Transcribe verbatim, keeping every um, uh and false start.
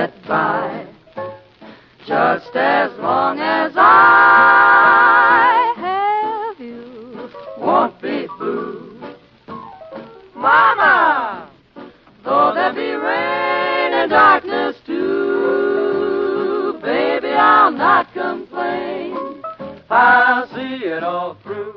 get by. Just as long as I have you, won't be blue. Mama, though there be rain and darkness too, baby, I'll not complain. I'll see it all through.